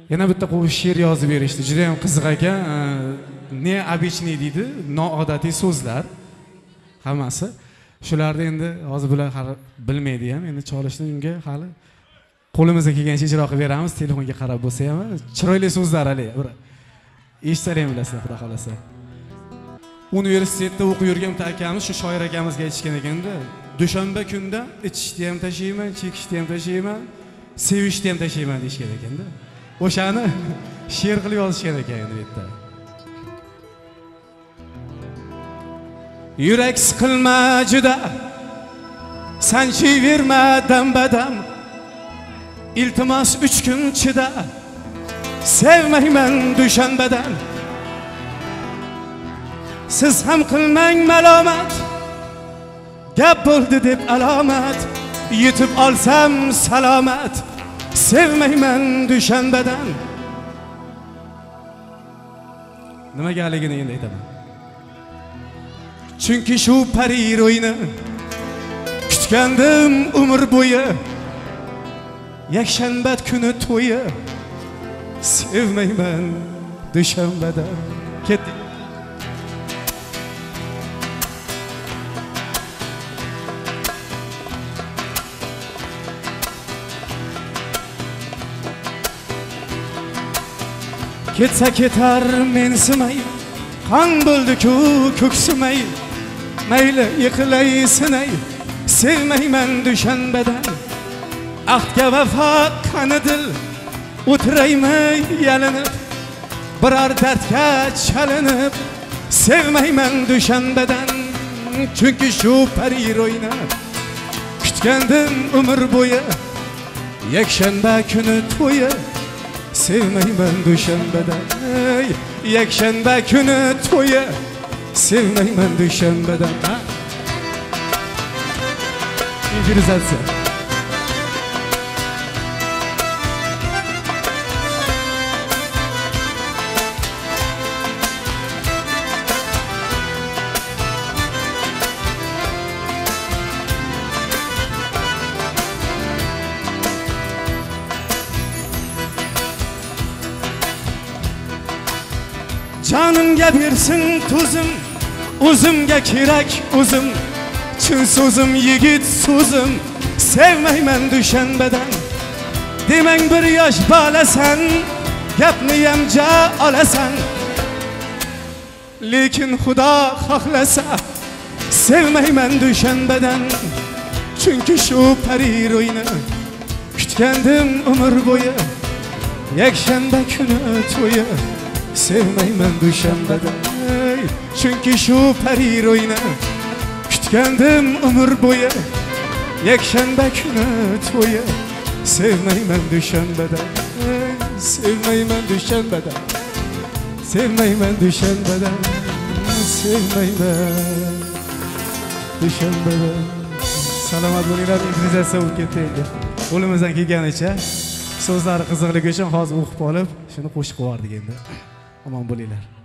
yana bitta qo'shiq she'r yozib berishdi. Juda ham qiziq ekan. Ne обычный deydi, noodatiy so'zlar. Hammasi. Shularni endi hozir bular hali bilmaydi ham. Endi cholishni unga hali qo'limizga kelgancha ijro qilib beramiz. Telefonga qarab bo'lsa ham chiroyli so'zlar hali. Eshitsa ham bilasizlar, xudo xolasa. Universitetda o'qib yurgan akamiz shu shoir akamizga aytishgan ekanda, dushanba kunda ichishni ham tashlayman, chekishni ham tashlayman, sevishni ham tashlayman deyishgan ekanda. O'shani she'r qilib yozishgan ekan endi bu yerda. Yurak siqilma juda, sanchiyverma dam-badam. Iltimos 3 kun chida, sevmayman dushanbadan. Siz ham qilmang malomat, gap bo'ldi deb alomat. Yetib olsam salomat, sevmayman dushanbadan. Nimagaligini endi aytaman. Chunki shu parir o'yini kutgandim umr bo'yi. Yakshanba kuni to'yi, sevmayman dushanbadan. Ketdik. Ketsa ketar mensimay, qon bo'ldi-ku ko'ksimay. Mayli yiqilay sinay, sevmayman dushanbadan. Ahdga vafo qani dil, o'tiraymi yalinib, biror dardga chalinib, sevmayman dushanbadan. Chunki shu parir o'yini kutgandim umr bo'yi. Yakshanba kuni to'yi, sevmayman dushanbadan. Yakshanba kuni to'yi, sevmayman dushanbadan. Improvizatsiya. Canımga bersin tuzum, o'zimga kerak o'zim. Chin so'zim yigit so'zim, sevmayman dushanbadan. Demang bir yosh bolasan, gapni ham ja olasan. Lekin Xudo xohlasa, sevmayman dushanbadan. Chunki shu parir o'yini kutgandim umr bo'yi. Yakshanba kuni to'yi, sevmayman dushanbadan. Chunki shu parir o'yini kutgandim umr bo'yi. Yakshanba kuni to'yi, sevmayman dushanbadan. Sevmayman dushanbadan. Sevmayman dushanbadan. Sevmayman dushanbadan. Salomat bo'linglar. Improvizatsiya o'tib ketdi endi. Qo'limizdan kelganicha so'zlari qiziqligi uchun hozir o'qib olib, shuni qo'shib qo'yardik endi. Omon bo'linglar.